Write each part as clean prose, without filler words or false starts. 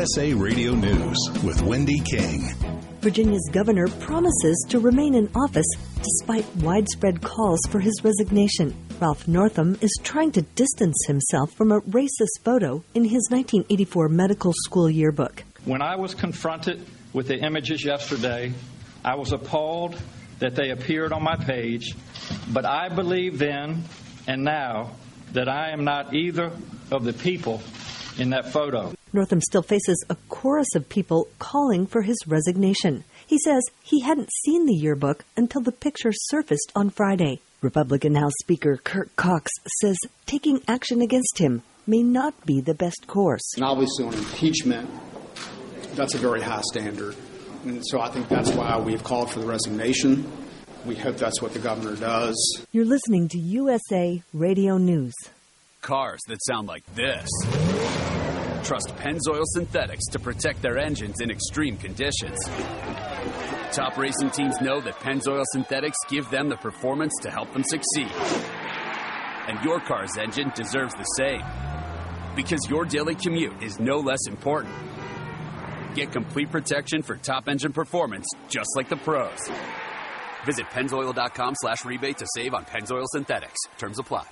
USA Radio News with Wendy King. Virginia's governor promises to remain in office despite widespread calls for his resignation. Ralph Northam is trying to distance himself from a racist photo in his 1984 medical school yearbook. When I was confronted with the images yesterday, I was appalled that they appeared on my page, but I believe then and now that I am not either of the people in that photo. Northam still faces a chorus of people calling for his resignation. He says he hadn't seen the yearbook until the picture surfaced on Friday. Republican House Speaker Kurt Cox says taking action against him may not be the best course. And obviously on impeachment, that's a very high standard. And so I think that's why we've called for the resignation. We hope that's what the governor does. You're listening to USA Radio News. Cars that sound like this. Trust Pennzoil Synthetics to protect their engines in extreme conditions. Top racing teams know that Pennzoil Synthetics give them the performance to help them succeed. And your car's engine deserves the same. Because your daily commute is no less important. Get complete protection for top engine performance, just like the pros. Visit Pennzoil.com/rebate to save on Pennzoil Synthetics. Terms apply.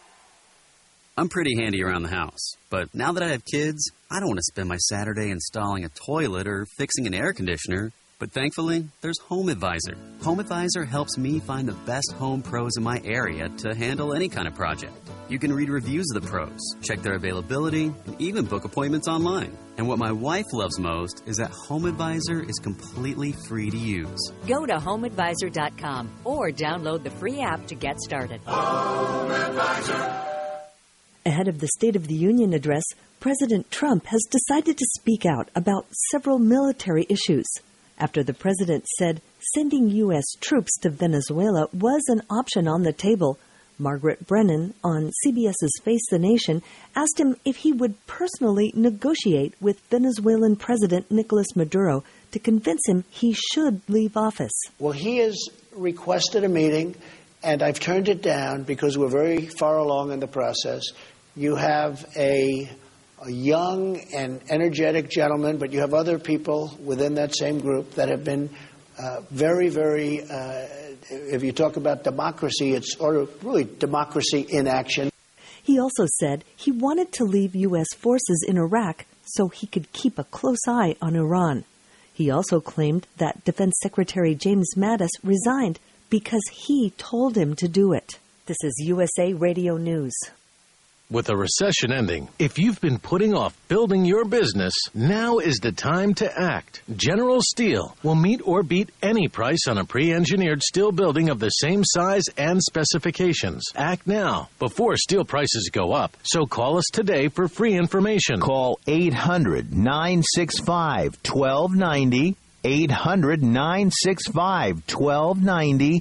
I'm pretty handy around the house, but now that I have kids, I don't want to spend my Saturday installing a toilet or fixing an air conditioner. But thankfully, there's HomeAdvisor. HomeAdvisor helps me find the best home pros in my area to handle any kind of project. You can read reviews of the pros, check their availability, and even book appointments online. And what my wife loves most is that HomeAdvisor is completely free to use. Go to HomeAdvisor.com or download the free app to get started. HomeAdvisor. Ahead of the State of the Union address, President Trump has decided to speak out about several military issues. After the president said sending U.S. troops to Venezuela was an option on the table, Margaret Brennan on CBS's Face the Nation asked him if he would personally negotiate with Venezuelan President Nicolas Maduro to convince him he should leave office. Well, he has requested a meeting, and I've turned it down because we're very far along in the process. You have a young and energetic gentleman, but you have other people within that same group that have been very, very, if you talk about democracy, it's sort of really democracy in action. He also said he wanted to leave U.S. forces in Iraq so he could keep a close eye on Iran. He also claimed that Defense Secretary James Mattis resigned because he told him to do it. This is USA Radio News. With a recession ending, if you've been putting off building your business, now is the time to act. General Steel will meet or beat any price on a pre-engineered steel building of the same size and specifications. Act now, before steel prices go up. So call us today for free information. Call 800-965-1290. 800-965-1290,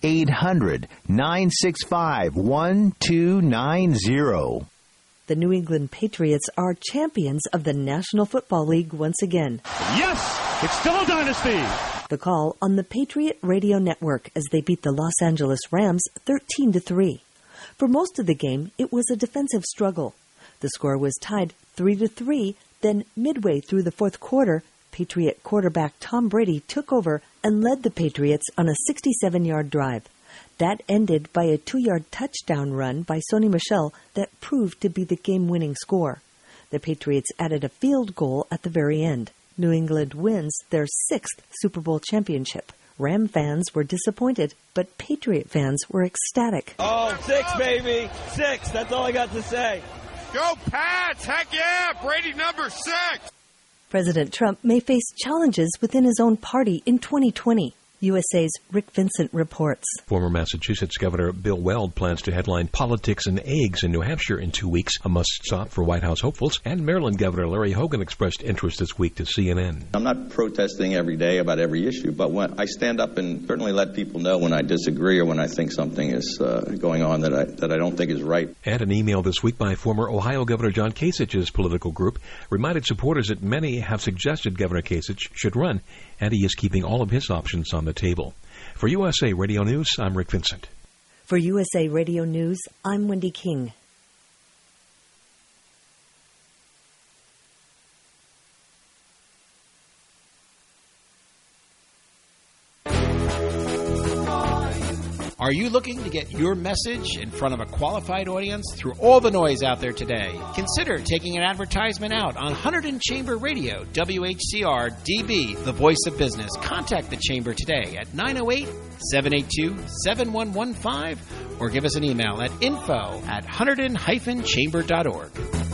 800-965-1290. The New England Patriots are champions of the National Football League once again. Yes! It's still a dynasty! The call on the Patriot Radio Network as they beat the Los Angeles Rams 13-3. For most of the game, it was a defensive struggle. The score was tied 3-3, then midway through the fourth quarter, Patriot quarterback Tom Brady took over and led the Patriots on a 67-yard drive. That ended by a 2-yard touchdown run by Sony Michel that proved to be the game-winning score. The Patriots added a field goal at the very end. New England wins their 6th Super Bowl championship. Ram fans were disappointed, but Patriot fans were ecstatic. Oh, 6, baby! 6, that's all I got to say. Go Pats! Heck yeah! Brady number 6! President Trump may face challenges within his own party in 2020. USA's Rick Vincent reports. Former Massachusetts Governor Bill Weld plans to headline Politics and Eggs in New Hampshire in 2 weeks, a must-stop for White House hopefuls. And Maryland Governor Larry Hogan expressed interest this week to CNN. I'm not protesting every day about every issue, but when I stand up and certainly let people know when I disagree or when I think something is going on that I don't think is right. And an email this week by former Ohio Governor John Kasich's political group reminded supporters that many have suggested Governor Kasich should run, and he is keeping all of his options on the table. For USA Radio News, I'm Rick Vincent. For USA Radio News, I'm Wendy King. Are you looking to get your message in front of a qualified audience through all the noise out there today? Consider taking an advertisement out on Hunterdon Chamber Radio, WHCR DB, the voice of business. Contact the Chamber today at 908-782-7115 or give us an email at info@hunterdon-chamber.org.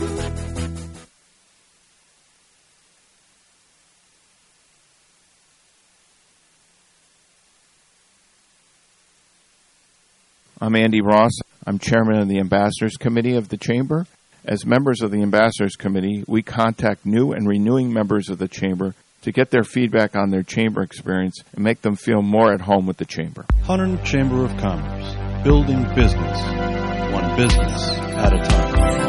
I'm Andy Ross. I'm chairman of the Ambassadors Committee of the Chamber. As members of the Ambassadors Committee, we contact new and renewing members of the Chamber to get their feedback on their Chamber experience and make them feel more at home with the Chamber. Hunterdon Chamber of Commerce, building business, one business at a time.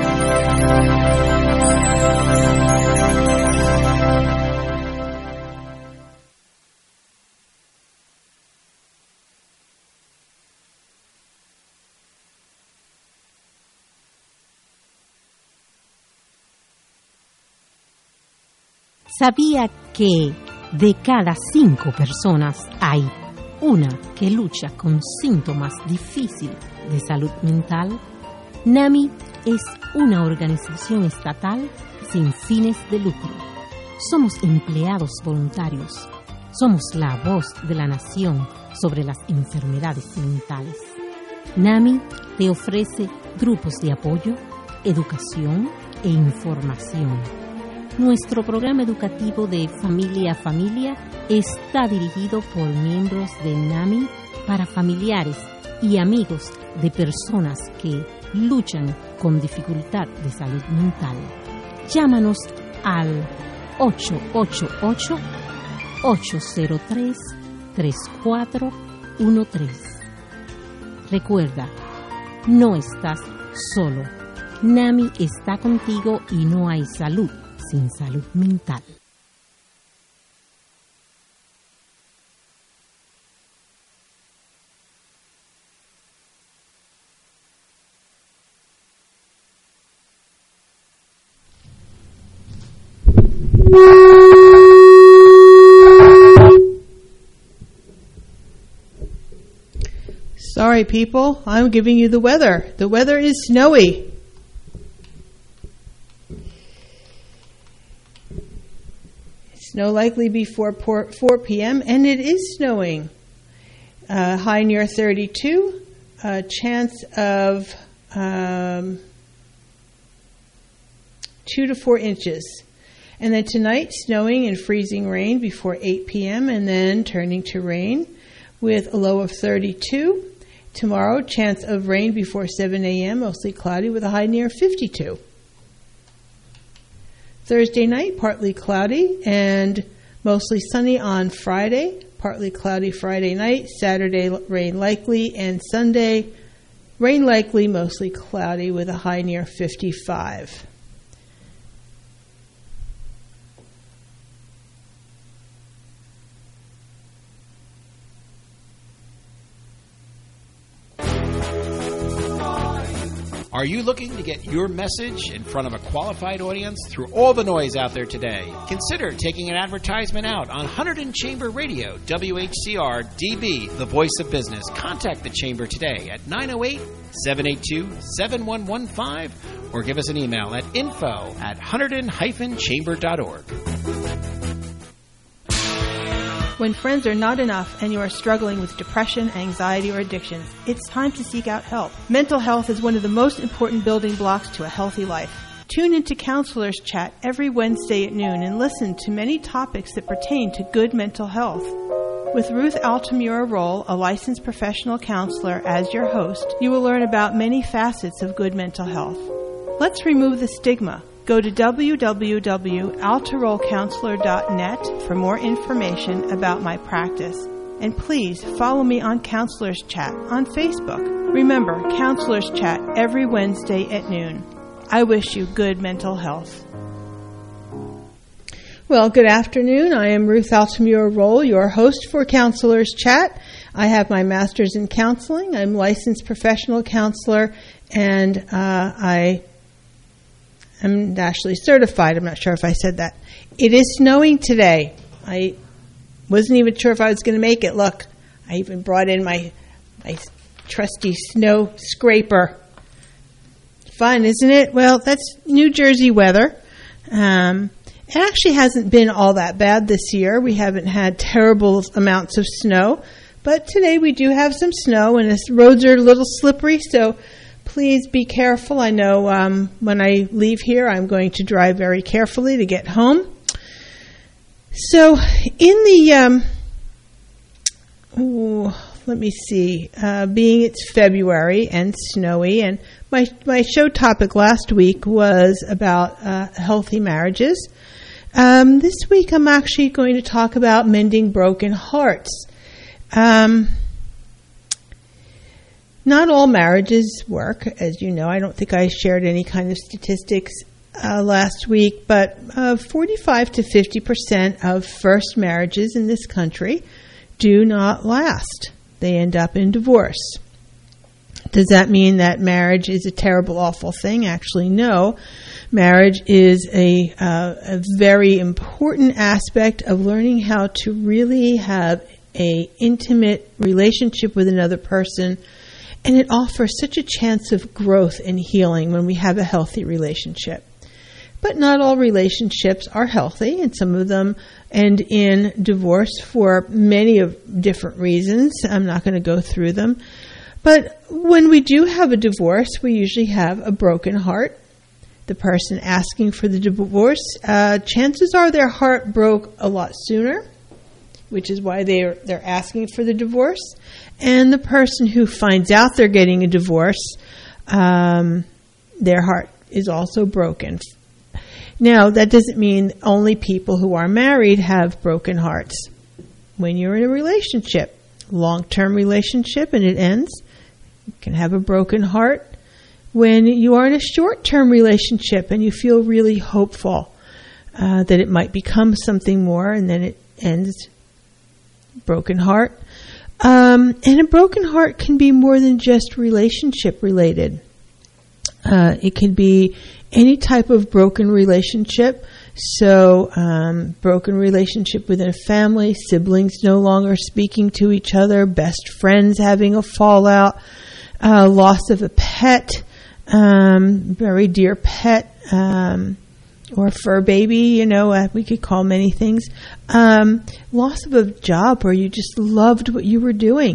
¿Sabía que de cada 5 personas hay una que lucha con síntomas difíciles de salud mental? NAMI es una organización estatal sin fines de lucro. Somos empleados voluntarios. Somos la voz de la nación sobre las enfermedades mentales. NAMI te ofrece grupos de apoyo, educación e información. Nuestro programa educativo de familia a familia está dirigido por miembros de NAMI para familiares y amigos de personas que luchan con dificultad de salud mental. Llámanos al 888-803-3413. Recuerda, no estás solo. NAMI está contigo y no hay salud sin salud mental. Sorry, people, I'm giving you the weather. The weather is snowy. Snow likely before 4 p.m., and it is snowing. High near 32, chance of 2 to 4 inches. And then tonight, snowing and freezing rain before 8 p.m., and then turning to rain with a low of 32. Tomorrow, chance of rain before 7 a.m., mostly cloudy with a high near 52. Thursday night, partly cloudy and mostly sunny on Friday. Partly cloudy Friday night. Saturday, rain likely. And Sunday, rain likely, mostly cloudy with a high near 55. Are you looking to get your message in front of a qualified audience through all the noise out there today? Consider taking an advertisement out on Hunterdon Chamber Radio, WHCR DB, the voice of business. Contact the Chamber today at 908-782-7115 or give us an email at info@hunterdon-chamber.org. When friends are not enough and you are struggling with depression, anxiety, or addictions, it's time to seek out help. Mental health is one of the most important building blocks to a healthy life. Tune into Counselors Chat every Wednesday at noon and listen to many topics that pertain to good mental health. With Ruth Altamura Roll, a licensed professional counselor, as your host, you will learn about many facets of good mental health. Let's remove the stigma. Go to www.altarollcounselor.net for more information about my practice. And please follow me on Counselors Chat on Facebook. Remember, Counselors Chat every Wednesday at noon. I wish you good mental health. Well, good afternoon. I am Ruth Altamura Roll, your host for Counselors Chat. I have my master's in counseling. I'm a licensed professional counselor, and I'm actually certified. I'm not sure if I said that. It is snowing today. I wasn't even sure if I was going to make it. Look, I even brought in my My trusty snow scraper. Fun, isn't it? Well, that's New Jersey weather. It actually hasn't been all that bad this year. We haven't had terrible amounts of snow. But today we do have some snow, and the roads are a little slippery, so please be careful. I know when I leave here, I'm going to drive very carefully to get home. So in the, let me see, being it's February and snowy, and my show topic last week was about healthy marriages. This week I'm actually going to talk about mending broken hearts. Not all marriages work, as you know. I don't think I shared any kind of statistics last week, but 45 to 50% of first marriages in this country do not last. They end up in divorce. Does that mean that marriage is a terrible, awful thing? Actually, no. Marriage is a very important aspect of learning how to really have an intimate relationship with another person, and it offers such a chance of growth and healing when we have a healthy relationship. But not all relationships are healthy, and some of them end in divorce for many of different reasons. I'm not going to go through them. But when we do have a divorce, we usually have a broken heart. The person asking for the divorce, chances are their heart broke a lot sooner, which is why they're asking for the divorce. And the person who finds out they're getting a divorce, their heart is also broken. Now, that doesn't mean only people who are married have broken hearts. When you're in a relationship, long-term relationship, and it ends, you can have a broken heart. When you are in a short-term relationship and you feel really hopeful that it might become something more, and then it ends, broken heart. And a broken heart can be more than just relationship related. It can be any type of broken relationship. So, broken relationship within a family, siblings no longer speaking to each other, best friends having a fallout, loss of a pet, very dear pet, or fur baby, we could call many things. Loss of a job where you just loved what you were doing.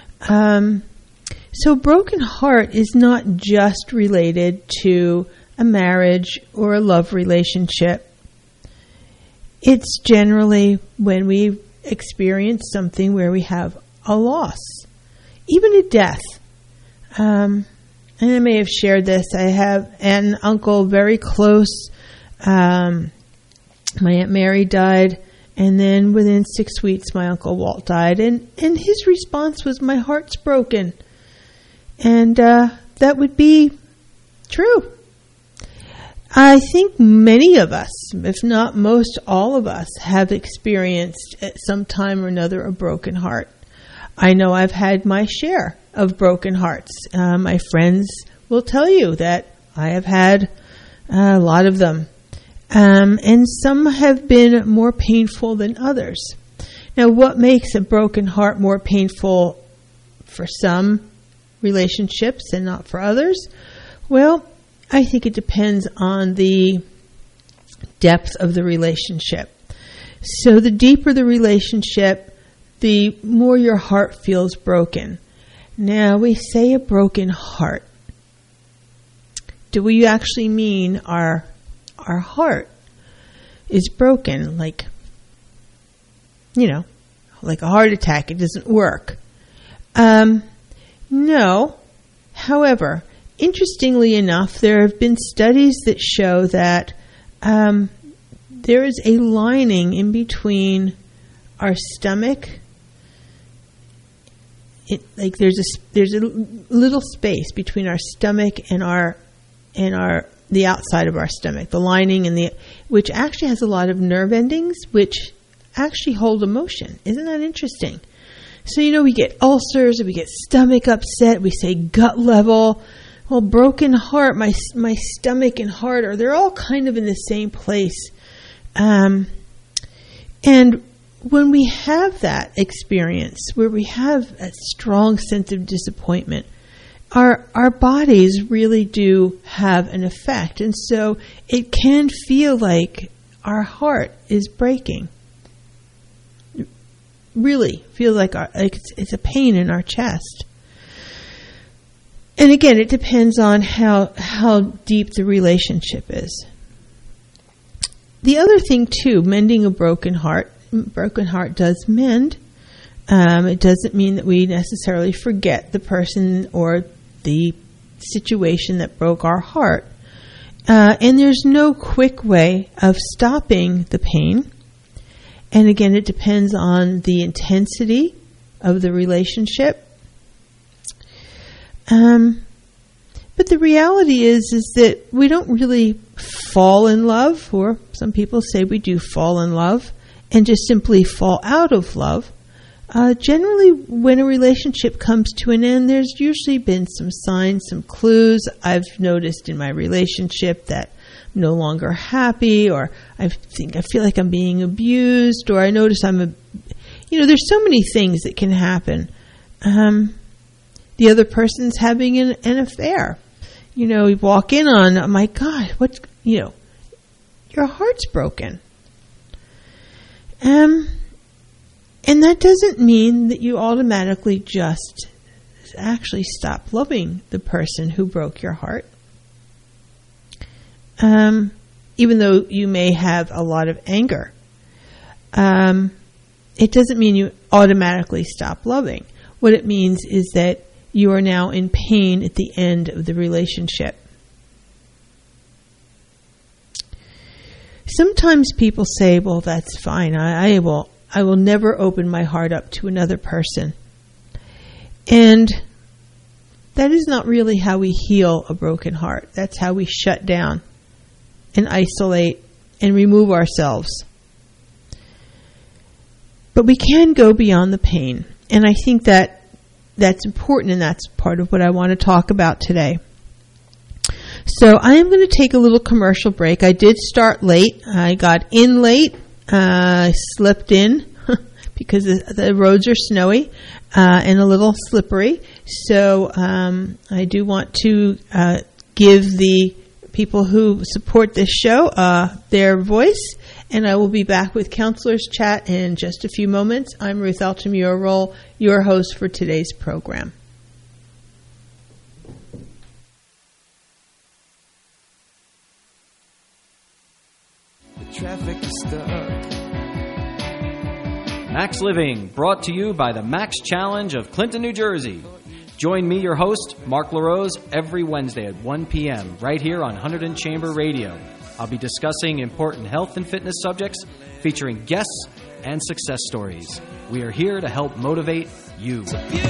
So broken heart is not just related to a marriage or a love relationship. It's generally when we experience something where we have a loss, even a death. And I may have shared this. I have an uncle very close. My Aunt Mary died, and then within 6 weeks, my Uncle Walt died. And his response was, "My heart's broken." And that would be true. I think many of us, if not most all of us, have experienced at some time or another a broken heart. I know I've had my share of broken hearts. My friends will tell you that I have had a lot of them. And some have been more painful than others. Now, what makes a broken heart more painful for some relationships and not for others? Well, I think it depends on the depth of the relationship. So the deeper the relationship, the more your heart feels broken. Now, we say a broken heart. Do we actually mean our heart is broken, like a heart attack, it doesn't work? No. However, interestingly enough, there have been studies that show that there is a lining in between our stomach. There's a little space between our stomach and the outside of our stomach, the lining which actually has a lot of nerve endings, which actually hold emotion. Isn't that interesting? So, we get ulcers, we get stomach upset, we say gut level. Well, broken heart, my stomach and heart they're all kind of in the same place. And when we have that experience where we have a strong sense of disappointment, our bodies really do have an effect. And so it can feel like our heart is breaking. It really feels like it's a pain in our chest. And again, it depends on how deep the relationship is. The other thing, too, mending a broken heart does mend. It doesn't mean that we necessarily forget the person or the situation that broke our heart. And there's no quick way of stopping the pain. And again, it depends on the intensity of the relationship. But the reality is that we don't really fall in love, or some people say we do fall in love, and just simply fall out of love. Generally, when a relationship comes to an end, there's usually been some signs, some clues. I've noticed in my relationship that I'm no longer happy, or I feel like I'm being abused, or I notice there's so many things that can happen. The other person's having an affair. You walk in on, oh my God, your heart's broken. And that doesn't mean that you automatically just actually stop loving the person who broke your heart. Even though you may have a lot of anger, it doesn't mean you automatically stop loving. What it means is that you are now in pain at the end of the relationship. Sometimes people say, well, that's fine. I will never open my heart up to another person. And that is not really how we heal a broken heart. That's how we shut down and isolate and remove ourselves. But we can go beyond the pain. And I think that's important, and that's part of what I want to talk about today. So I am going to take a little commercial break. I did start late. I got in late. I slipped in because the roads are snowy and a little slippery. So I do want to give the people who support this show their voice. And I will be back with Counselors Chat in just a few moments. I'm Ruth Altamura-Roll, your host for today's program. The traffic is stuck. Max Living, brought to you by the Max Challenge of Clinton, New Jersey. Join me, your host, Mark LaRose, every Wednesday at 1 p.m. right here on Hunterdon Chamber Radio. I'll be discussing important health and fitness subjects, featuring guests and success stories. We are here to help motivate you.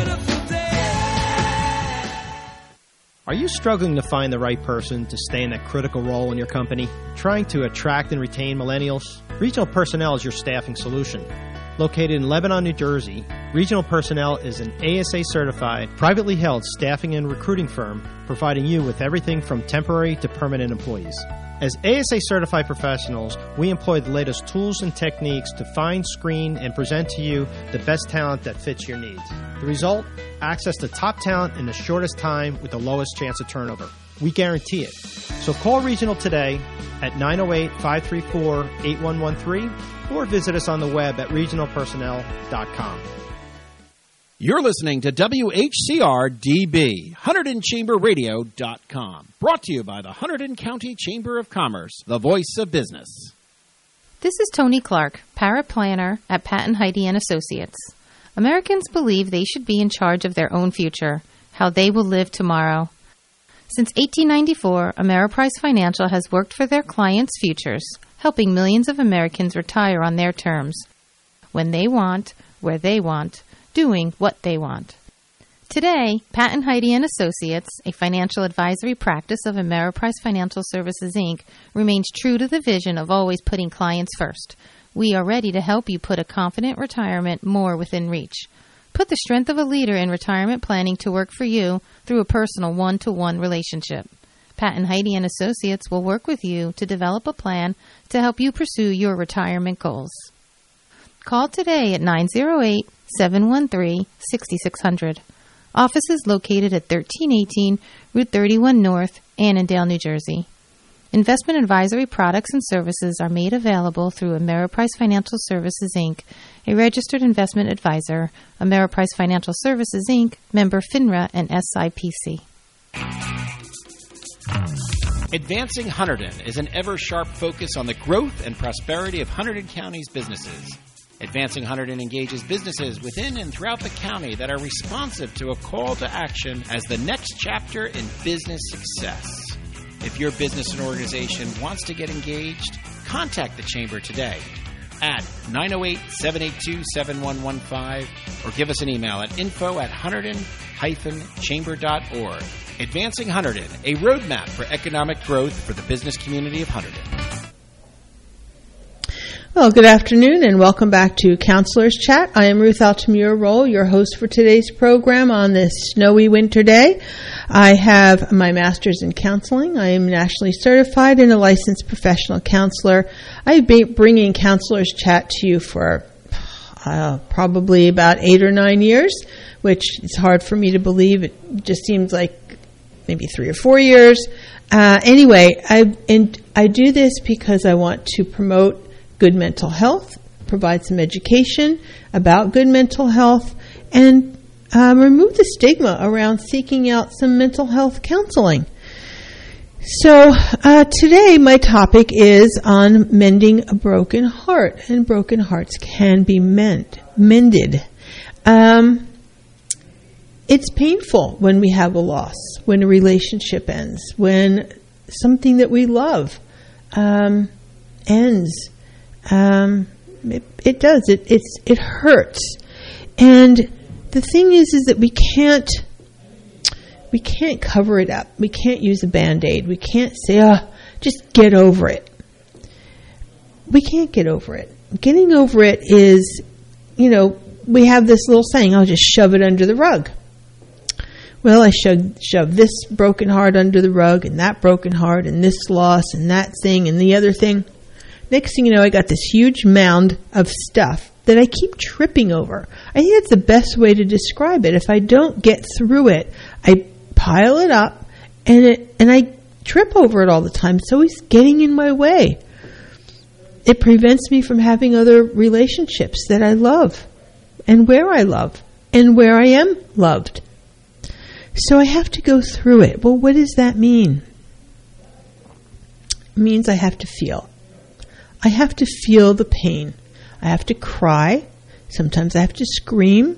Are you struggling to find the right person to stay in that critical role in your company? Trying to attract and retain millennials? Regional Personnel is your staffing solution. Located in Lebanon, New Jersey, Regional Personnel is an ASA-certified, privately held staffing and recruiting firm providing you with everything from temporary to permanent employees. As ASA-certified professionals, we employ the latest tools and techniques to find, screen, and present to you the best talent that fits your needs. The result? Access to top talent in the shortest time with the lowest chance of turnover. We guarantee it. So call Regional today at 908-534-8113 or visit us on the web at regionalpersonnel.com. You're listening to WHCR-DB, HunterdonChamberRadio.com. Brought to you by the Hunterdon County Chamber of Commerce, the voice of business. This is Tony Clark, paraplanner at Patton Heide & Associates. Americans believe they should be in charge of their own future, how they will live tomorrow. Since 1894, Ameriprise Financial has worked for their clients' futures, helping millions of Americans retire on their terms, when they want, where they want, doing what they want. Today, Patton Heide & Associates, a financial advisory practice of Ameriprise Financial Services, Inc., remains true to the vision of always putting clients first. We are ready to help you put a confident retirement more within reach. Put the strength of a leader in retirement planning to work for you through a personal one-to-one relationship. Patton Heide & Associates will work with you to develop a plan to help you pursue your retirement goals. Call today at 908-713-6600. Offices located at 1318 Route 31 North, Annandale, New Jersey. Investment advisory products and services are made available through Ameriprise Financial Services, Inc., a registered investment advisor. Ameriprise Financial Services, Inc., member FINRA and SIPC. Advancing Hunterdon is an ever-sharp focus on the growth and prosperity of Hunterdon County's businesses. Advancing Hunterdon engages businesses within and throughout the county that are responsive to a call to action as the next chapter in business success. If your business and organization wants to get engaged, contact the Chamber today at 908-782-7115 or give us an email at info@hunterdon-chamber.org. Advancing Hunterdon, a roadmap for economic growth for the business community of Hunterdon. Well, good afternoon and welcome back to Counselor's Chat. I am Ruth Altamura-Roll, your host for today's program on this snowy winter day. I have my master's in counseling. I am nationally certified and a licensed professional counselor. I've been bringing Counselor's Chat to you for probably about 8 or 9 years, which is hard for me to believe. It just seems like maybe 3 or 4 years. Anyway, I do this because I want to promote good mental health, provide some education about good mental health, and remove the stigma around seeking out some mental health counseling. So today my topic is on mending a broken heart, and broken hearts can be mended. It's painful when we have a loss, when a relationship ends, when something that we love ends. It does. It hurts. And the thing is that we can't cover it up. We can't use a Band-Aid. We can't say, just get over it. We can't get over it. Getting over it is, we have this little saying, I'll just shove it under the rug. Well, I shove this broken heart under the rug, and that broken heart, and this loss, and that thing, and the other thing. Next thing you know, I got this huge mound of stuff that I keep tripping over. I think that's the best way to describe it. If I don't get through it, I pile it up, and I trip over it all the time. So it's getting in my way. It prevents me from having other relationships that I love, and where I love, and where I am loved. So I have to go through it. Well, what does that mean? It means I have to feel. I have to feel the pain. I have to cry. Sometimes I have to scream.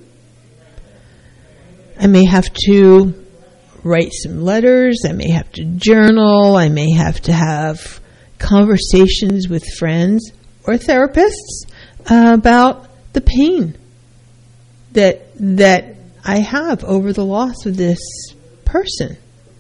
I may have to write some letters. I may have to journal. I may have to have conversations with friends or therapists about the pain that I have over the loss of this person.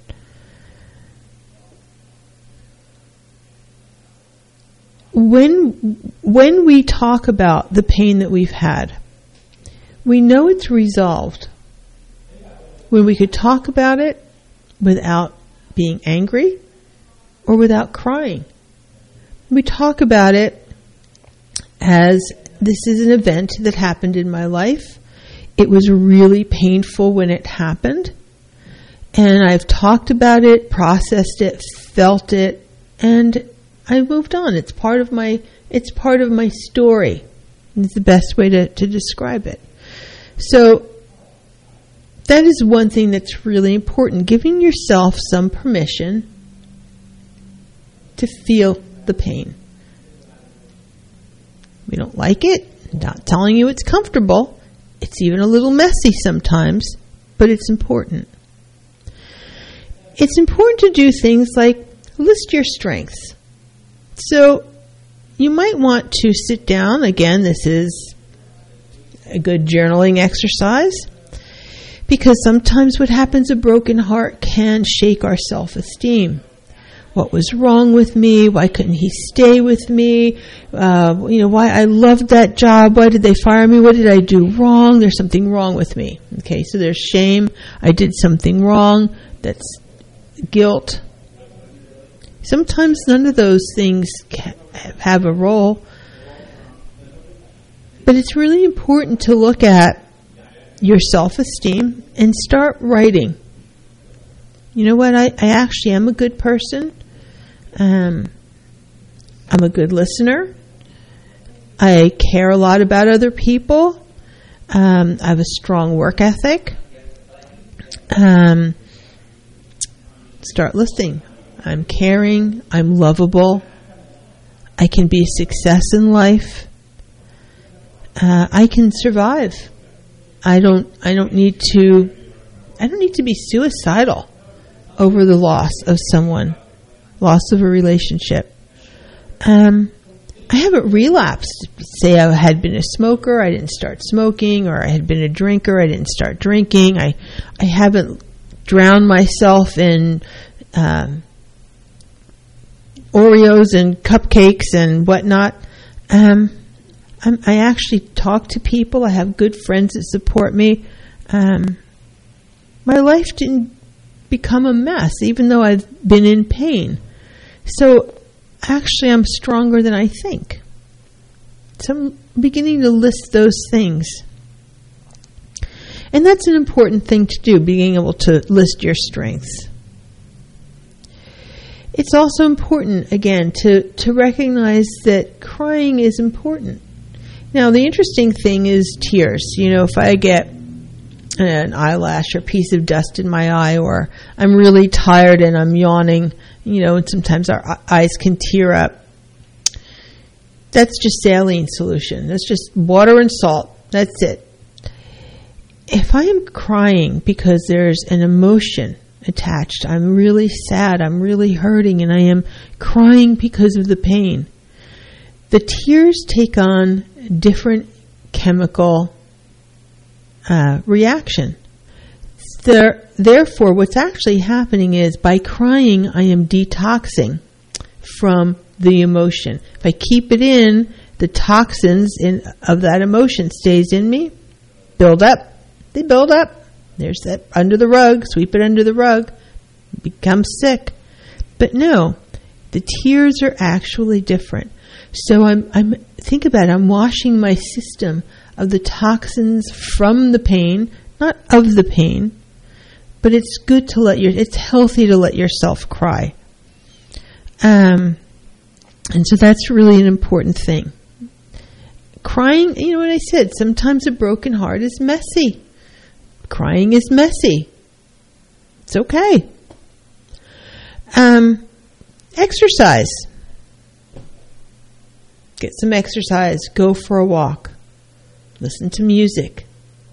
When we talk about the pain that we've had, we know it's resolved when we could talk about it without being angry or without crying. We talk about it as this is an event that happened in my life. It was really painful when it happened, and I've talked about it, processed it, felt it, and I moved on. It's part of my story. It's the best way to describe it. So that is one thing that's really important, giving yourself some permission to feel the pain. We don't like it, not telling you it's comfortable. It's even a little messy sometimes, but it's important. It's important to do things like list your strengths. So you might want to sit down. Again, this is a good journaling exercise, because sometimes what happens, a broken heart can shake our self-esteem. What was wrong with me? Why couldn't he stay with me? Why I loved that job. Why did they fire me? What did I do wrong? There's something wrong with me. Okay, so there's shame. I did something wrong. That's guilt. Sometimes none of those things have a role. But it's really important to look at your self-esteem and start writing. You know what? I actually am a good person. I'm a good listener. I care a lot about other people. I have a strong work ethic. Start listing. I'm caring. I'm lovable. I can be a success in life. I can survive. I don't need to be suicidal over the loss of someone, loss of a relationship. I haven't relapsed. Say I had been a smoker, I didn't start smoking, or I had been a drinker, I didn't start drinking. I haven't drowned myself in Oreos and cupcakes and whatnot. I actually talk to people. I have good friends that support me. My life didn't become a mess, even though I've been in pain. So actually, I'm stronger than I think. So I'm beginning to list those things. And that's an important thing to do, being able to list your strengths. It's also important, again, to recognize that crying is important. Now, the interesting thing is tears. You know, if I get an eyelash or a piece of dust in my eye, or I'm really tired and I'm yawning, you know, and sometimes our eyes can tear up, that's just saline solution. That's just water and salt. That's it. If I am crying because there's an emotion attached, I'm really sad, I'm really hurting, and I am crying because of the pain, the tears take on different chemical reaction. Therefore, what's actually happening is by crying, I am detoxing from the emotion. If I keep it in, the toxins of that emotion stays in me, build up. They build up. There's that under the rug, sweep it under the rug, become sick. But no, the tears are actually different. So think about it, I'm washing my system of the toxins from the pain, not of the pain, but it's good to it's healthy to let yourself cry. And so that's really an important thing. Crying, you know what I said, sometimes a broken heart is messy. Crying is messy. It's okay. Exercise. Get some exercise. Go for a walk. Listen to music.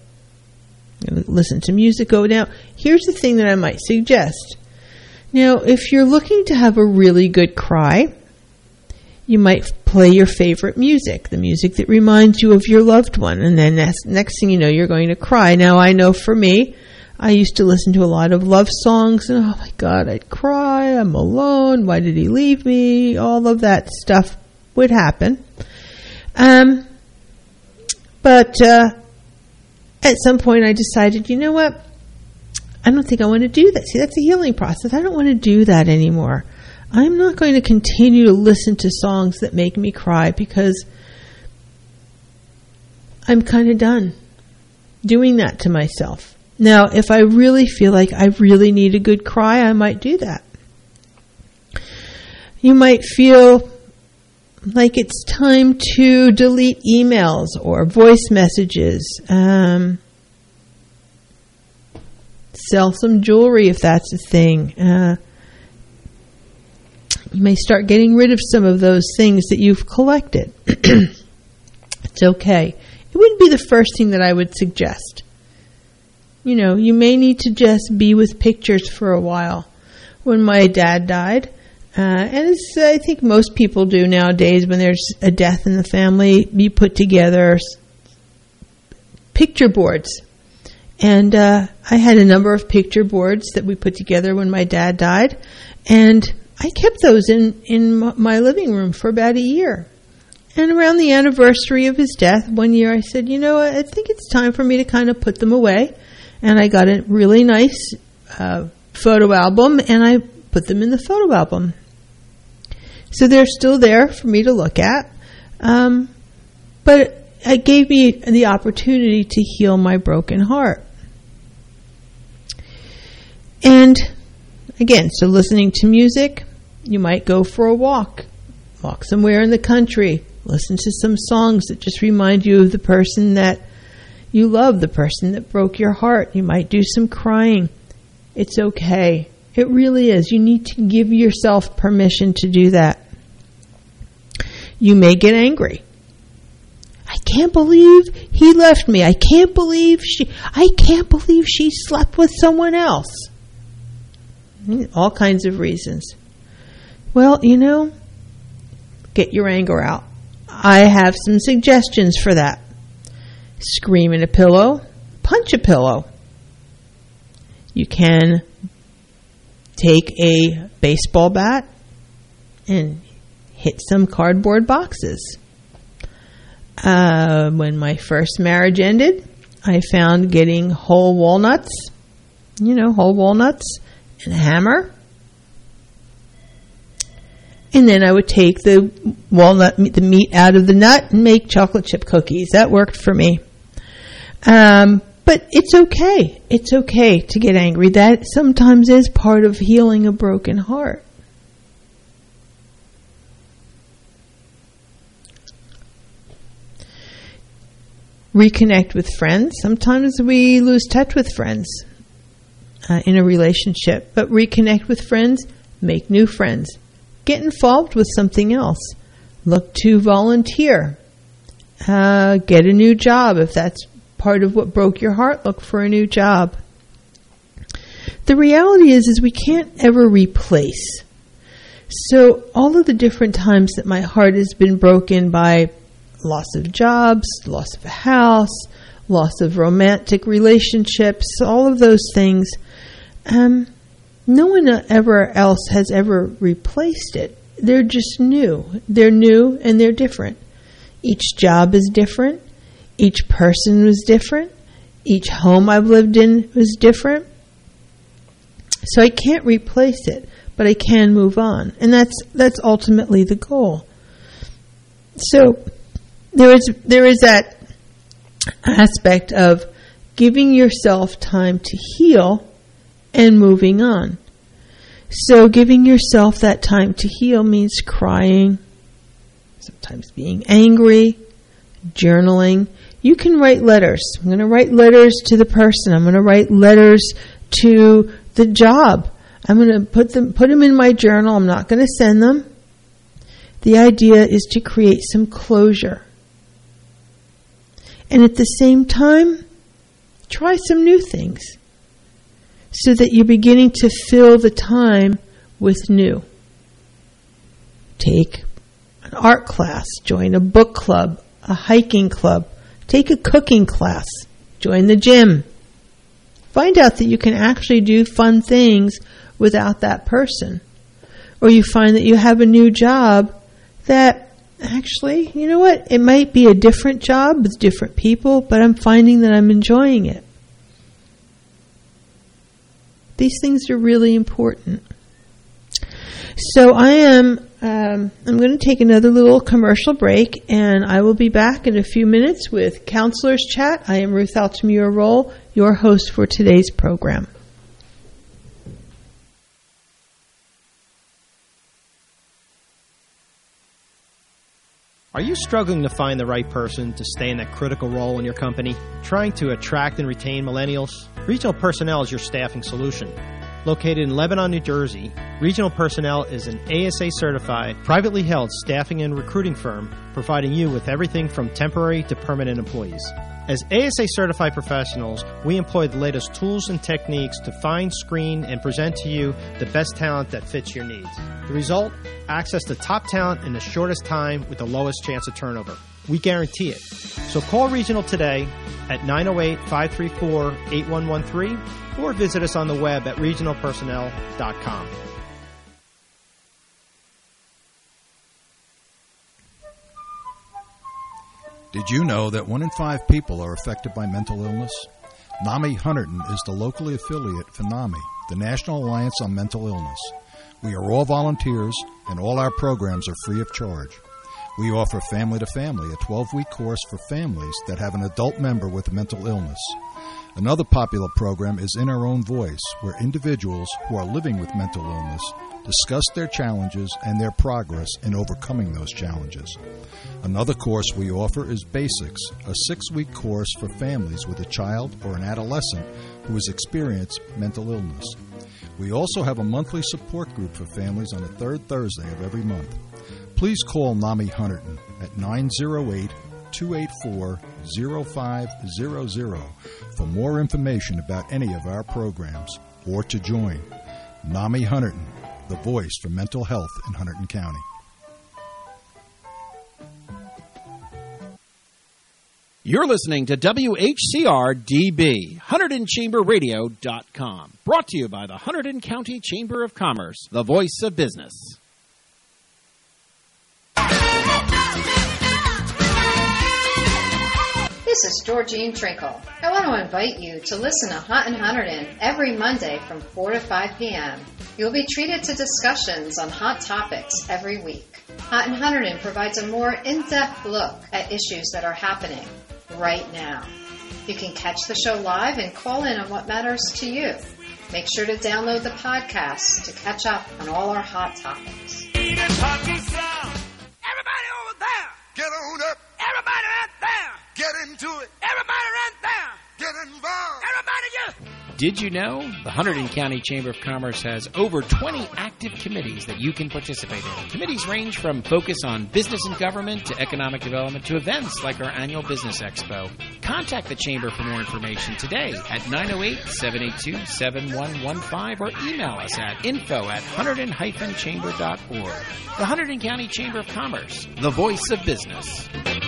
Now, here's the thing that I might suggest. Now, if you're looking to have a really good cry, you might play your favorite music, the music that reminds you of your loved one, and then next thing you know, you're going to cry. Now, I know for me, I used to listen to a lot of love songs, and oh my God, I'd cry, I'm alone, why did he leave me? All of that stuff would happen. But at some point I decided, you know what? I don't think I want to do that. See, that's a healing process. I don't want to do that anymore. I'm not going to continue to listen to songs that make me cry because I'm kind of done doing that to myself. Now, if I really feel like I really need a good cry, I might do that. You might feel like it's time to delete emails or voice messages. Sell some jewelry if that's a thing. You may start getting rid of some of those things that you've collected. It's okay. It wouldn't be the first thing that I would suggest. You know, you may need to just be with pictures for a while. When my dad died, and as I think most people do nowadays when there's a death in the family, you put together picture boards. And I had a number of picture boards that we put together when my dad died. And I kept those in my living room for about a year. And around the anniversary of his death, one year I said, you know, I think it's time for me to kind of put them away. And I got a really nice photo album, and I put them in the photo album. So they're still there for me to look at. But it gave me the opportunity to heal my broken heart. And again, so listening to music, you might go for a walk somewhere in the country, listen to some songs that just remind you of the person that you love, the person that broke your heart. You might do some crying. It's okay. It really is. You need to give yourself permission to do that. You may get angry. I can't believe he left me. I can't believe she slept with someone else. All kinds of reasons. Well, get your anger out. I have some suggestions for that. Scream in a pillow, punch a pillow. You can take a baseball bat and hit some cardboard boxes. When my first marriage ended, I found getting whole walnuts, and a hammer. And then I would take the meat out of the nut and make chocolate chip cookies. That worked for me. But it's okay. It's okay to get angry. That sometimes is part of healing a broken heart. Reconnect with friends. Sometimes we lose touch with friends in a relationship. But reconnect with friends, make new friends. Get involved with something else. Look to volunteer. Get a new job. If that's part of what broke your heart, look for a new job. The reality is we can't ever replace. So all of the different times that my heart has been broken by loss of jobs, loss of a house, loss of romantic relationships, all of those things, no one else has ever replaced it. They're just new. They're new and they're different. Each job is different. Each person was different. Each home I've lived in was different. So I can't replace it, but I can move on. And that's ultimately the goal. So there is that aspect of giving yourself time to heal and moving on. So giving yourself that time to heal means crying, sometimes being angry, journaling. You can write letters. I'm going to write letters to the person. I'm going to write letters to the job. I'm going to put them in my journal. I'm not going to send them. The idea is to create some closure. And at the same time, try some new things so that you're beginning to fill the time with new. Take an art class, join a book club, a hiking club, take a cooking class, join the gym. Find out that you can actually do fun things without that person. Or you find that you have a new job that actually, you know what, it might be a different job with different people, but I'm finding that I'm enjoying it. These things are really important. So I'm going to take another little commercial break, and I will be back in a few minutes with Counselor's Chat. I am Ruth Altamura-Roll, your host for today's program. Are you struggling to find the right person to stay in that critical role in your company? Trying to attract and retain millennials? Regional Personnel is your staffing solution. Located in Lebanon, New Jersey, Regional Personnel is an ASA-certified, privately held staffing and recruiting firm providing you with everything from temporary to permanent employees. As ASA-certified professionals, we employ the latest tools and techniques to find, screen, and present to you the best talent that fits your needs. The result? Access to top talent in the shortest time with the lowest chance of turnover. We guarantee it. So call Regional today at 908-534-8113 or visit us on the web at regionalpersonnel.com. Did you know that 1 in 5 people are affected by mental illness? NAMI Hunterdon is the locally affiliate for NAMI, the National Alliance on Mental Illness. We are all volunteers, and all our programs are free of charge. We offer Family to Family, a 12-week course for families that have an adult member with a mental illness. Another popular program is In Our Own Voice, where individuals who are living with mental illness discuss their challenges and their progress in overcoming those challenges. Another course we offer is Basics, a 6-week course for families with a child or an adolescent who has experienced mental illness. We also have a monthly support group for families on the third Thursday of every month. Please call NAMI Hunterdon at 908-284-0500 for more information about any of our programs or to join. NAMI Hunterdon, the voice for mental health in Hunterdon County. You're listening to WHCR-DB, HunterdonChamberRadio.com. Brought to you by the Hunterdon County Chamber of Commerce, the voice of business. This is Georgine Trinkle. I want to invite you to listen to Hunt in Hunterdon every Monday from 4 to 5 p.m. You'll be treated to discussions on hot topics every week. Hunt in Hunterdon provides a more in-depth look at issues that are happening right now. You can catch the show live and call in on what matters to you. Make sure to download the podcast to catch up on all our hot topics. Everybody over there, get on up. Everybody right there, get into it. Everybody right there, get involved. Everybody just... Did you know the Hunterdon County Chamber of Commerce has over 20 active committees that you can participate in? Committees range from focus on business and government to economic development to events like our annual Business Expo. Contact the Chamber for more information today at 908-782-7115 or email us at info@hunterdon-chamber.org. The Hunterdon County Chamber of Commerce, the voice of business.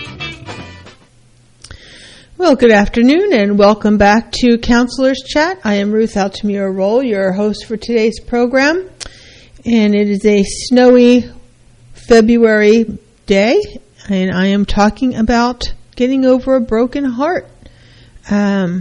Well, good afternoon and welcome back to Counselor's Chat. I am Ruth Altamira-Roll, your host for today's program. And it is a snowy February day, and I am talking about getting over a broken heart. I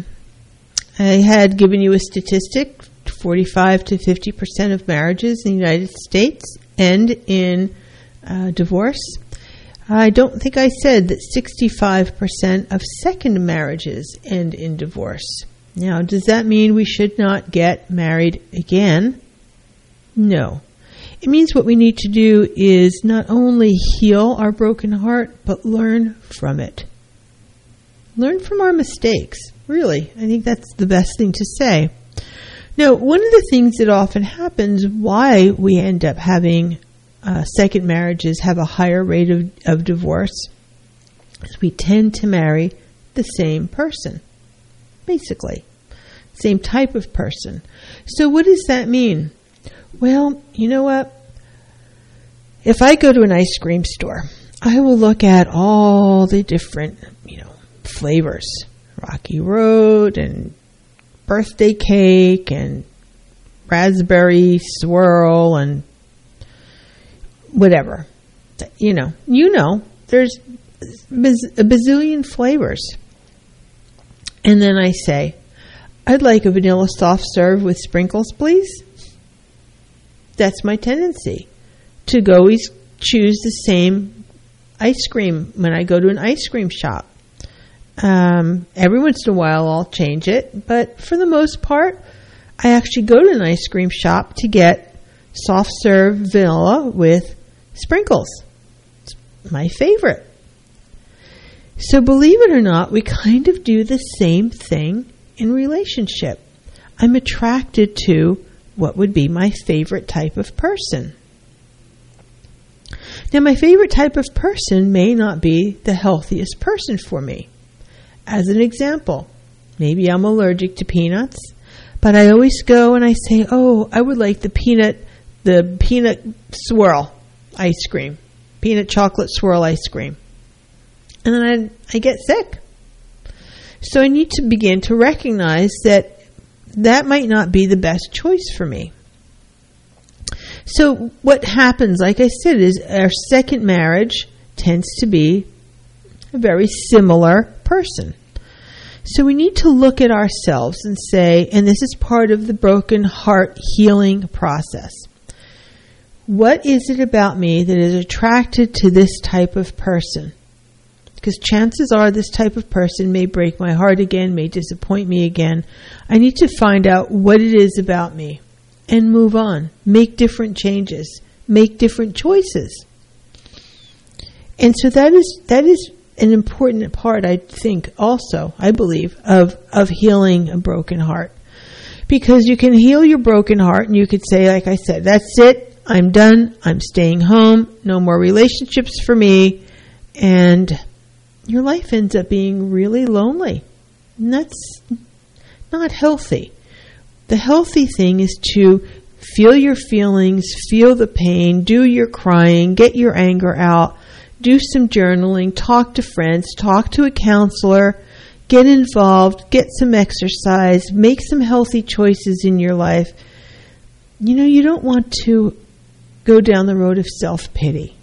had given you a statistic, 45 to 50% of marriages in the United States end in divorce. I don't think I said that 65% of second marriages end in divorce. Now, does that mean we should not get married again? No. It means what we need to do is not only heal our broken heart, but learn from it. Learn from our mistakes. Really, I think that's the best thing to say. Now, one of the things that often happens why we end up having second marriages have a higher rate of divorce is we tend to marry the same person, basically, same type of person. So what does that mean? Well, you know what? If I go to an ice cream store, I will look at all the different, flavors, Rocky Road and birthday cake and raspberry swirl and whatever. There's a bazillion flavors. And then I say, I'd like a vanilla soft serve with sprinkles, please. That's my tendency, to always choose the same ice cream when I go to an ice cream shop. Every once in a while I'll change it, but for the most part, I actually go to an ice cream shop to get soft serve vanilla with sprinkles. It's my favorite. So believe it or not, we kind of do the same thing in relationship. I'm attracted to what would be my favorite type of person. Now, my favorite type of person may not be the healthiest person for me. As an example, maybe I'm allergic to peanuts, but I always go and I say, I would like the peanut swirl ice cream, peanut chocolate swirl ice cream. And then I get sick. So I need to begin to recognize that might not be the best choice for me. So what happens, like I said, is our second marriage tends to be a very similar person. So we need to look at ourselves and say, and this is part of the broken heart healing process, What is it about me that is attracted to this type of person? Because chances are this type of person may break my heart again, may disappoint me again. I need to find out what it is about me and move on. Make different changes. Make different choices. And so that is an important part, I think, also, I believe, of healing a broken heart. Because you can heal your broken heart and you could say, like I said, that's it, I'm done, I'm staying home, no more relationships for me, and your life ends up being really lonely. And that's not healthy. The healthy thing is to feel your feelings, feel the pain, do your crying, get your anger out, do some journaling, talk to friends, talk to a counselor, get involved, get some exercise, make some healthy choices in your life. You know, you don't want to go down the road of self-pity.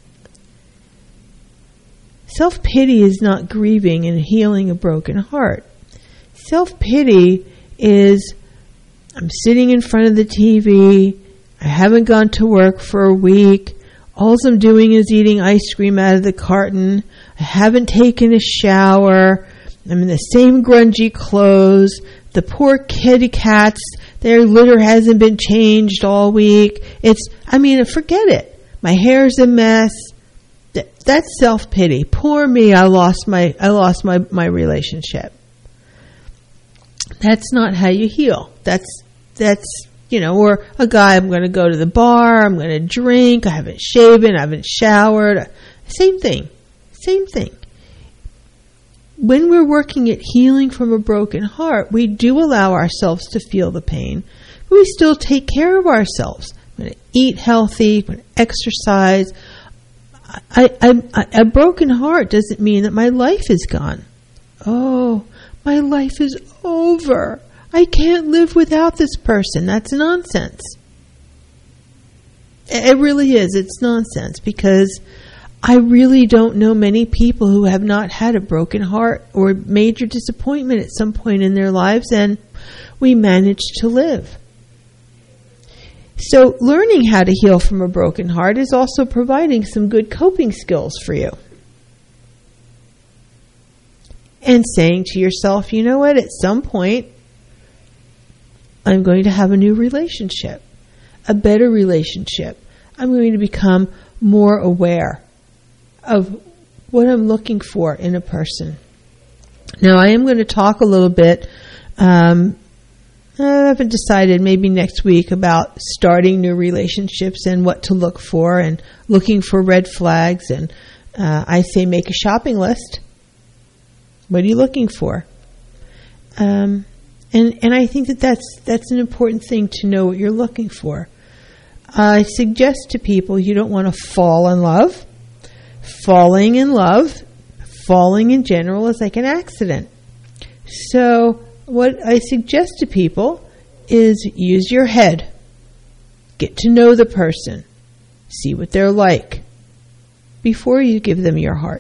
Self-pity is not grieving and healing a broken heart. Self-pity is, I'm sitting in front of the TV, I haven't gone to work for a week, all I'm doing is eating ice cream out of the carton, I haven't taken a shower, I'm in the same grungy clothes, the poor kitty cats, their litter hasn't been changed all week, forget it. My hair's a mess. That's self-pity. Poor me, I lost my relationship. That's not how you heal. That's or a guy, I'm going to go to the bar, I'm going to drink, I haven't shaven, I haven't showered. Same thing. When we're working at healing from a broken heart, we do allow ourselves to feel the pain, but we still take care of ourselves. I'm going to eat healthy, I'm going to exercise. A broken heart doesn't mean that my life is gone. Oh, my life is over. I can't live without this person. That's nonsense. It really is. It's nonsense, because I really don't know many people who have not had a broken heart or major disappointment at some point in their lives, and we managed to live. So learning how to heal from a broken heart is also providing some good coping skills for you. And saying to yourself, you know what, at some point, I'm going to have a new relationship, a better relationship. I'm going to become more aware of what I'm looking for in a person. Now, I am going to talk a little bit, I haven't decided, maybe next week, about starting new relationships and what to look for and looking for red flags. And I say make a shopping list. What are you looking for? And I think that's an important thing to know what you're looking for. I suggest to people you don't want to fall in love. Falling in general is like an accident. So what I suggest to people is use your head. Get to know the person. See what they're like before you give them your heart.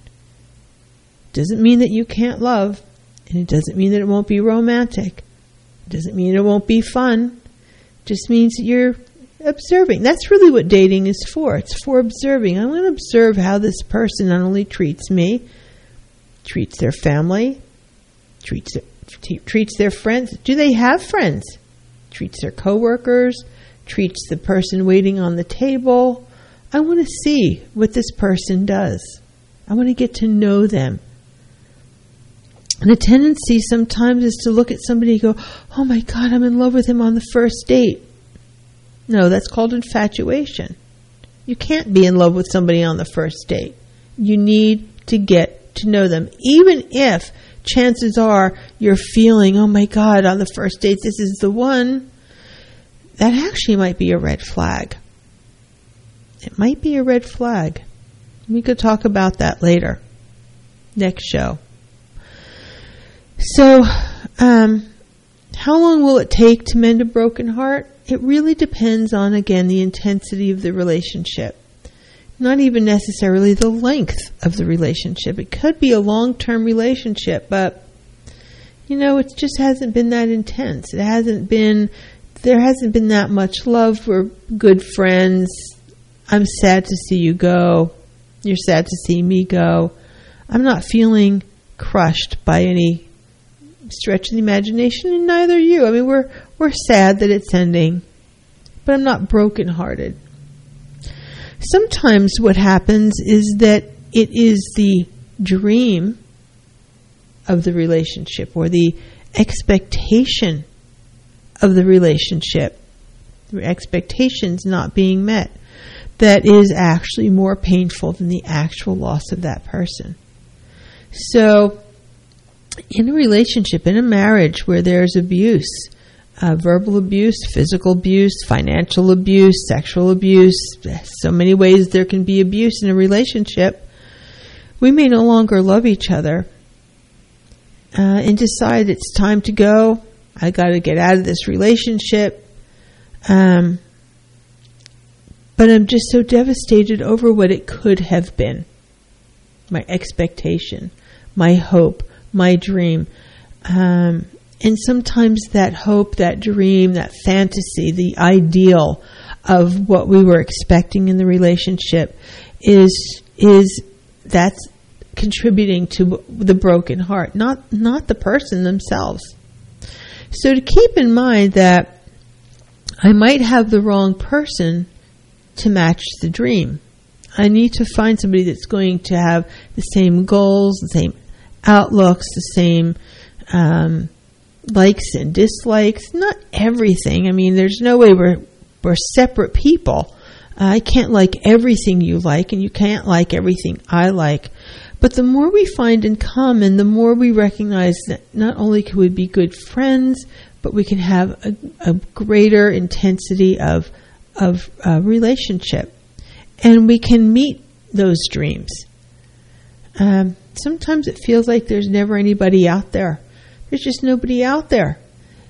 Doesn't mean that you can't love, and it doesn't mean that it won't be romantic. It doesn't mean it won't be fun. It just means that you're observing. That's really what dating is for. It's for observing. I'm going to observe how this person not only treats me, treats their family, treats their friends. Do they have friends? Treats their coworkers, treats the person waiting on the table. I want to see what this person does. I want to get to know them. And the tendency sometimes is to look at somebody and go, oh my God, I'm in love with him on the first date. No, that's called infatuation. You can't be in love with somebody on the first date. You need to get to know them. Even if chances are you're feeling, oh my God, on the first date, this is the one, that actually might be a red flag. It might be a red flag. We could talk about that later. Next show. So, how long will it take to mend a broken heart? It really depends on, again, the intensity of the relationship. Not even necessarily the length of the relationship. It could be a long-term relationship, but, it just hasn't been that intense. It hasn't been there hasn't been that much love. We're good friends. I'm sad to see you go. You're sad to see me go. I'm not feeling crushed by any stretch of the imagination, and neither are you. I mean, we're sad that it's ending, but I'm not brokenhearted. Sometimes what happens is that it is the dream of the relationship or the expectation of the relationship, the expectations not being met, that is actually more painful than the actual loss of that person. So, in a relationship, in a marriage where there's abuse, verbal abuse, physical abuse, financial abuse, sexual abuse, so many ways there can be abuse in a relationship, we may no longer love each other and decide it's time to go. I got to get out of this relationship. But I'm just so devastated over what it could have been. My expectation, my hope, my dream. And sometimes that hope, that dream, that fantasy, the ideal of what we were expecting in the relationship is that's contributing to the broken heart, not the person themselves. So to keep in mind that I might have the wrong person to match the dream. I need to find somebody that's going to have the same goals, the same outlooks, the same likes and dislikes. Not everything. I mean, there's no way we're separate people. I can't like everything you like, and you can't like everything I like. But the more we find in common, the more we recognize that not only can we be good friends, but we can have a greater intensity of relationship. And we can meet those dreams. Sometimes it feels like there's never anybody out there. There's just nobody out there.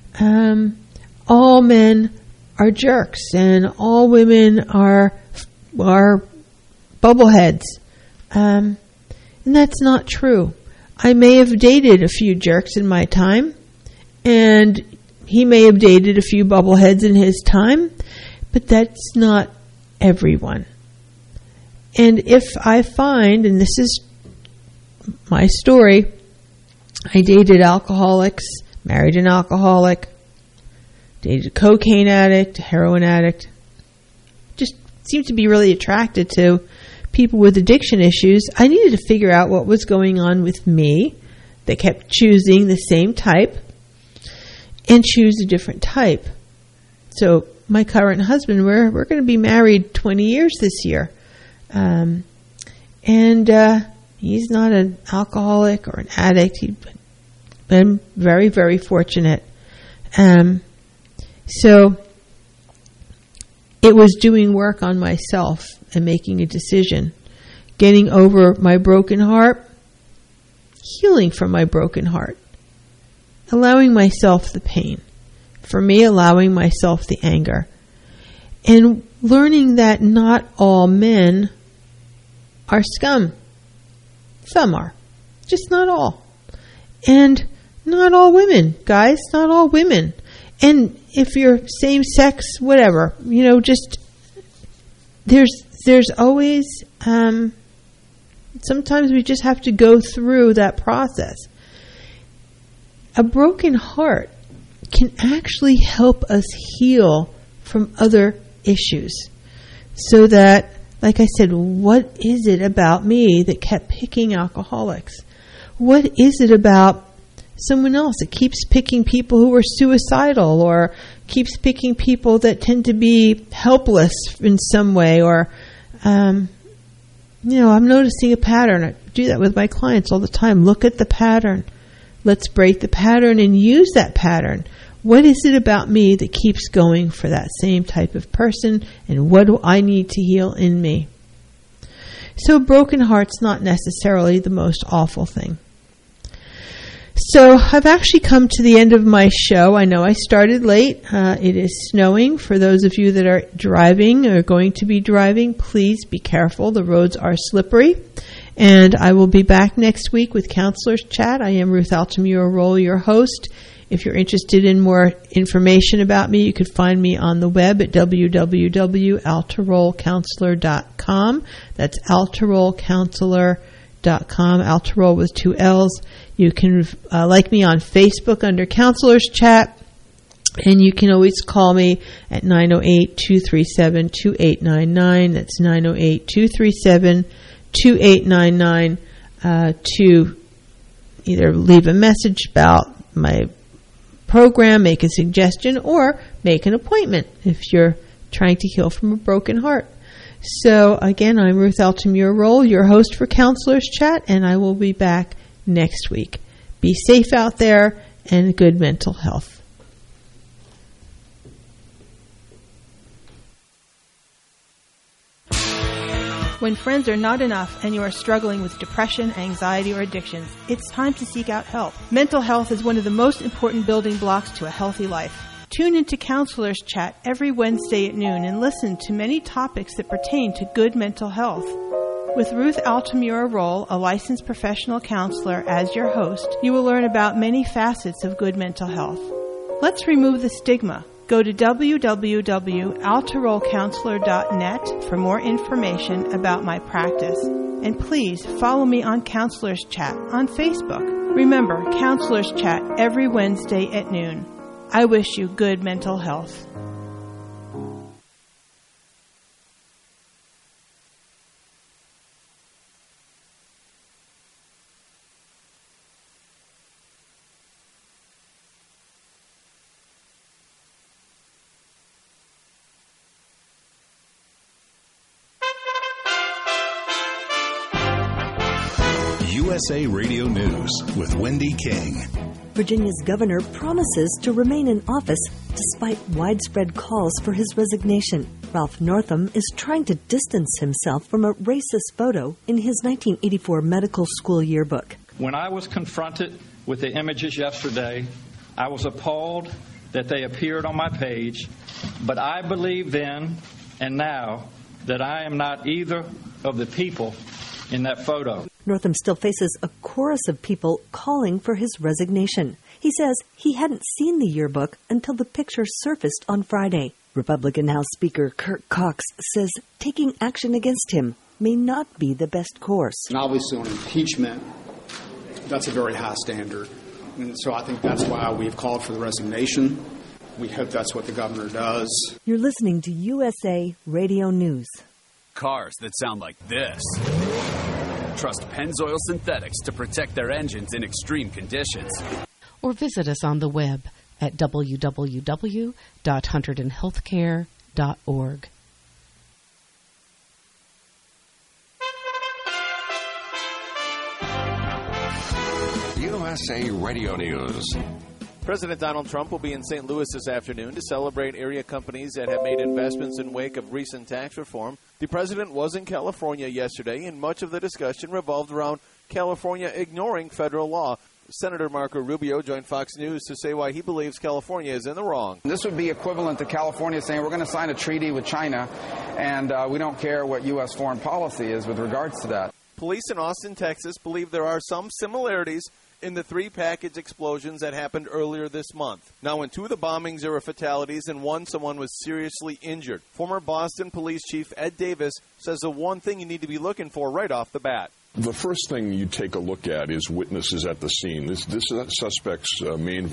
All men are jerks, and all women are bubbleheads. And that's not true. I may have dated a few jerks in my time, and he may have dated a few bubbleheads in his time, but that's not everyone. And if I find, and this is my story, I dated alcoholics, married an alcoholic, dated a cocaine addict, a heroin addict, just seemed to be really attracted to people with addiction issues. I needed to figure out what was going on with me. They kept choosing the same type and choose a different type. So my current husband, we're going to be married 20 years this year. And he's not an alcoholic or an addict. He's been very, very fortunate. So it was doing work on myself and making a decision, getting over my broken heart, healing from my broken heart, allowing myself the pain, for me allowing myself the anger, and learning that not all men are scum. Some are, just not all. And not all women, guys, not all women. And if you're same sex, whatever, just there's always, sometimes we just have to go through that process. A broken heart can actually help us heal from other issues. So that, like I said, what is it about me that kept picking alcoholics? What is it about someone else that keeps picking people who are suicidal, or keeps picking people that tend to be helpless in some way? Or, I'm noticing a pattern. I do that with my clients all the time. Look at the pattern. Let's break the pattern and use that pattern. What is it about me that keeps going for that same type of person, and what do I need to heal in me? So a broken heart's not necessarily the most awful thing. So I've actually come to the end of my show. I know I started late. It is snowing. For those of you that are driving or going to be driving, please be careful. The roads are slippery. And I will be back next week with Counselor's Chat. I am Ruth Altamura-Roll, your host. If you're interested in more information about me, you could find me on the web at www.altarollcounselor.com. That's altarollcounselor.com, Altaroll with 2 L's. You can like me on Facebook under Counselor's Chat. And you can always call me at 908-237-2899. That's 908-237-2899 to either leave a message about my program, make a suggestion, or make an appointment if you're trying to heal from a broken heart. So, again, I'm Ruth Altamura-Roll, your host for Counselor's Chat, and I will be back next week. Be safe out there and good mental health. When friends are not enough and you are struggling with depression, anxiety, or addictions, it's time to seek out help. Mental health is one of the most important building blocks to a healthy life. Tune into Counselor's Chat every Wednesday at noon and listen to many topics that pertain to good mental health. With Ruth Altamura-Roll, a licensed professional counselor, as your host, you will learn about many facets of good mental health. Let's remove the stigma. Go to www.altarollcounselor.net for more information about my practice. And please follow me on Counselor's Chat on Facebook. Remember, Counselor's Chat every Wednesday at noon. I wish you good mental health. USA Radio News with Wendy King. Virginia's governor promises to remain in office despite widespread calls for his resignation. Ralph Northam is trying to distance himself from a racist photo in his 1984 medical school yearbook. When I was confronted with the images yesterday, I was appalled that they appeared on my page, but I believe then and now that I am not either of the people in that photo. Northam still faces a chorus of people calling for his resignation. He says he hadn't seen the yearbook until the picture surfaced on Friday. Republican House Speaker Kurt Cox says taking action against him may not be the best course. And obviously on impeachment, that's a very high standard. And so I think that's why we've called for the resignation. We hope that's what the governor does. You're listening to USA Radio News. Cars that sound like this. Trust Pennzoil Synthetics to protect their engines in extreme conditions. Or visit us on the web at www.hunterdonhealthcare.org. USA Radio News. President Donald Trump will be in St. Louis this afternoon to celebrate area companies that have made investments in wake of recent tax reform. The president was in California yesterday, and much of the discussion revolved around California ignoring federal law. Senator Marco Rubio joined Fox News to say why he believes California is in the wrong. This would be equivalent to California saying we're going to sign a treaty with China, and we don't care what U.S. foreign policy is with regards to that. Police in Austin, Texas believe there are some similarities in the 3 package explosions that happened earlier this month. Now, in 2 of the bombings, there were fatalities, and someone was seriously injured. Former Boston Police Chief Ed Davis says the one thing you need to be looking for right off the bat. The first thing you take a look at is witnesses at the scene. This suspect's main